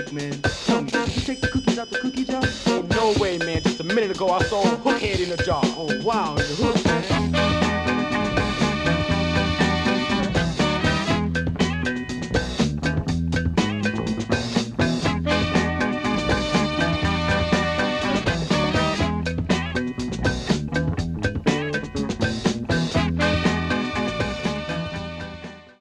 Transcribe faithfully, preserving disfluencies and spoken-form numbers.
quick, man. Tell me, did you take the cookies out the cookie jar? Oh, no way, man. Just a minute ago, I saw a hook head in a jar. Oh, wow, the hook